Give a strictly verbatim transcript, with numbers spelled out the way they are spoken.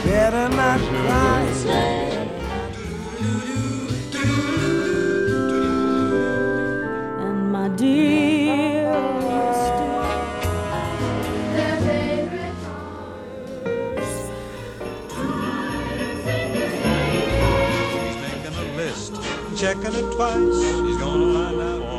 better not cry. And my dearest, their favorite songs. He's making a list, checking it twice. He's gonna find out